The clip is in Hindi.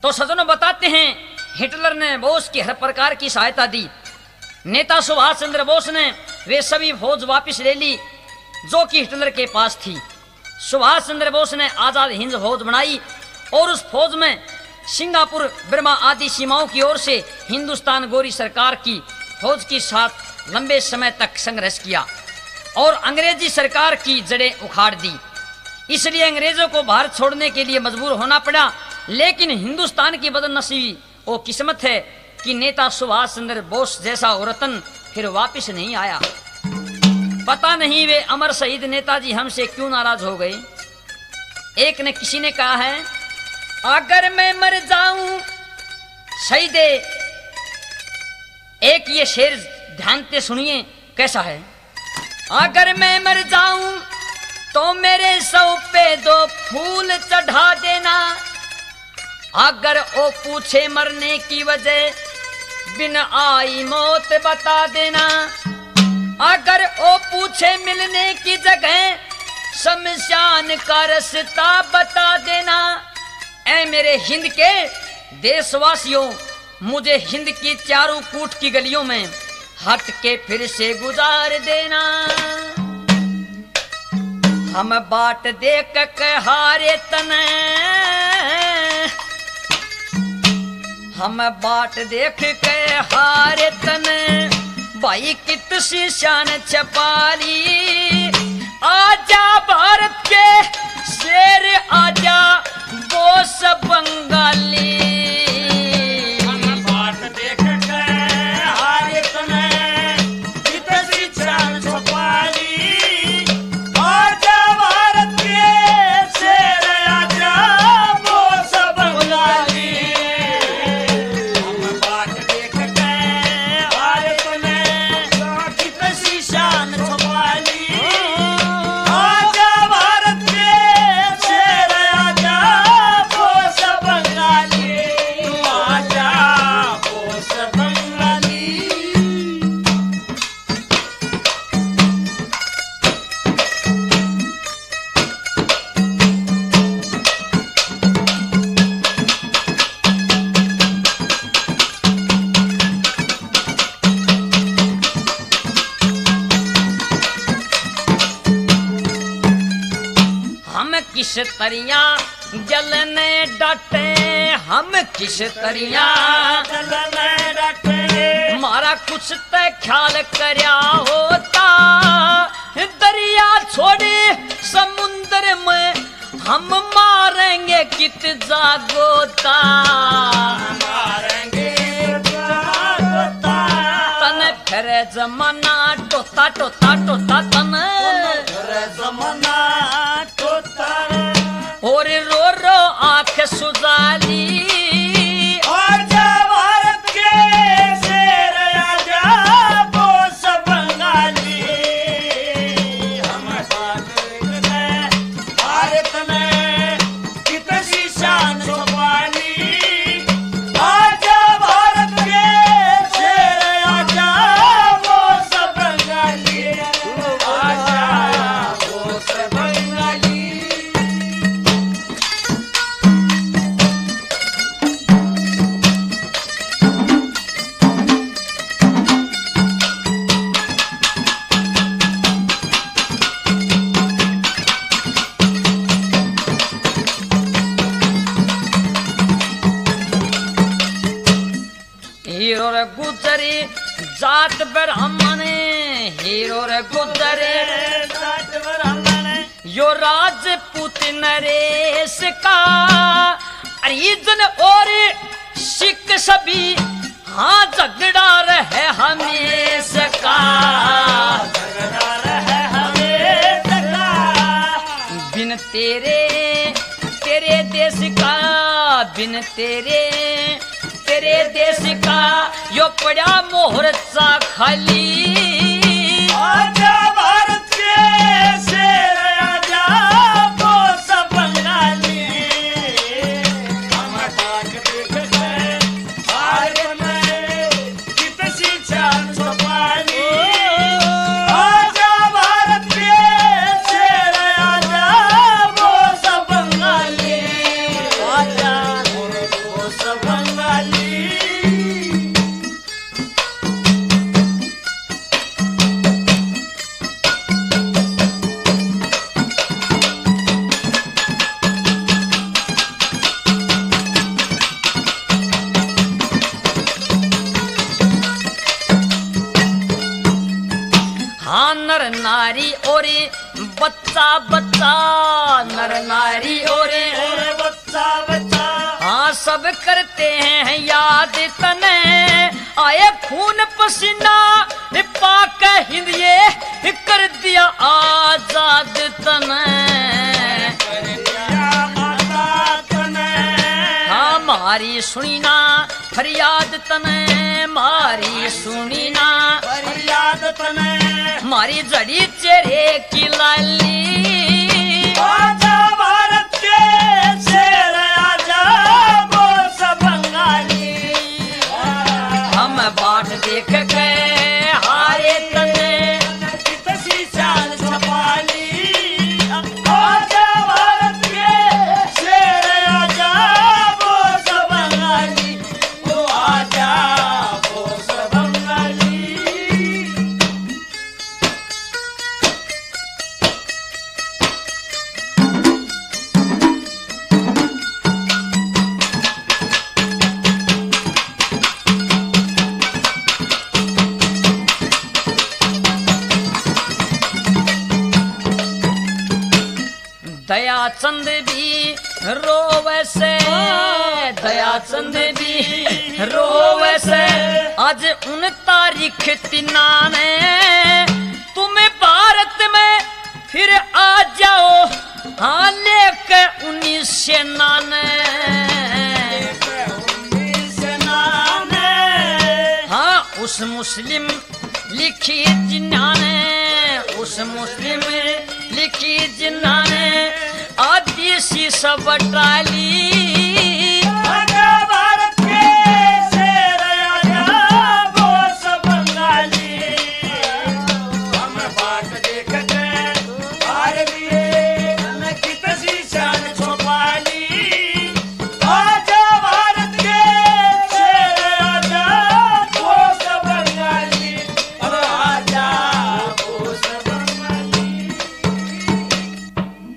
तो सज्जनों बताते हैं हिटलर ने बोस की हर प्रकार की सहायता दी। नेता सुभाष चंद्र बोस ने वे सभी फौज वापस ले ली जो कि हिटलर के पास थी। सुभाष चंद्र बोस ने आजाद हिंद फौज बनाई और उस फौज में सिंगापुर, बर्मा आदि सीमाओं की ओर से हिंदुस्तान गोरी सरकार की फौज के साथ लंबे समय तक संघर्ष किया और अंग्रेजी सरकार की जड़ें उखाड़ दी। इसलिए अंग्रेजों को भारत छोड़ने के लिए मजबूर होना पड़ा। लेकिन हिंदुस्तान की बदनसीबी वो किस्मत है कि नेता सुभाष चंद्र बोस जैसा रतन फिर वापस नहीं आया। पता नहीं वे अमर शहीद नेताजी हमसे क्यों नाराज हो गए। एक ने किसी ने कहा है, अगर मैं मर जाऊं शहीदे, एक ये शेर ध्यान से सुनिए कैसा है। अगर मैं मर जाऊं तो मेरे सौ पे 2 फूल चढ़ा देना। अगर वो पूछे मरने की वजह, बिन आई मौत बता देना। अगर वो पूछे मिलने की जगह, शमशान का रास्ता बता देना। ऐ मेरे हिंद के देशवासियों, मुझे हिंद की चारों कूट की गलियों में हट के फिर से गुजार देना। हम बाट देख के हारे तने, हम बाट देख के हारे तने, भाई कितनी शान छपाली। आजा भारत के शेर आजा बोस बंगाली। किस तरिया जलने डटे, हम किस तरिया जलने डटे। मारा कुछ ते ख्याल करया होता, दरिया छोड़े समुद्र में हम मारेंगे कित जागोता। मारेंगे जागोता। तने फिर जमाना टोता टोता टोता, तने फिर जमाना और रो रो आंख सुजाली। आजा भारत के शेर आजा बोस बंगाली। हम भारत में कितनी शान छुपाली। आजा भारत के शेर आजा बोस बंगाली। आजा बोस बंगाली। हीरो रे गुजरे जात ब्राह्मण, हीरो रे गुजरे जात ब्राह्मण। यो राजपूत नरेश का अरिजन और सिख सभी, हाँ झगड़ा रहे हमेशा का। झगड़ा रहे हमेशा का। बिन तेरे तेरे देश का, बिन तेरे तेरे देश का यो पड़ा मोहरचा खाली। आजा भारत के शेर आजा बोस बंगाली। हम ताक देख के भारत में कितनी शान छुपाली। आजा भारत के शेर आजा बोस बंगाली। आजा बोस नारी और बच्चा बच्चा, नर नारी और बच्चा बच्चा। हाँ सब करते हैं याद तने, आए खून पसीना पाक हिंद ये कर दिया आजाद तने। हाँ मारी सुनी ना फरियाद तने, मारी सुनी ना फरियाद तने, मारी जड़ी चेहरे की लाली। आजा भारत के शेर आजा बोस बंगाली। हम बाट देख के हारे तने, कितनी चाल छपाली। आजा भारत के शेर आजा बोस बंगाली, ओ आजा बोस बंगाली। दयाचंद भी रोवे से, दयाचंद भी रोवे से, आज उन तारीख तिना ने, तुम्हें भारत में फिर आ जाओ, हाँ लेके 1999। हाँ उस मुस्लिम लिखी जिन्ना ने, उस मुस्लिम लिखी जिन्ना ने आदि सी सब टाली।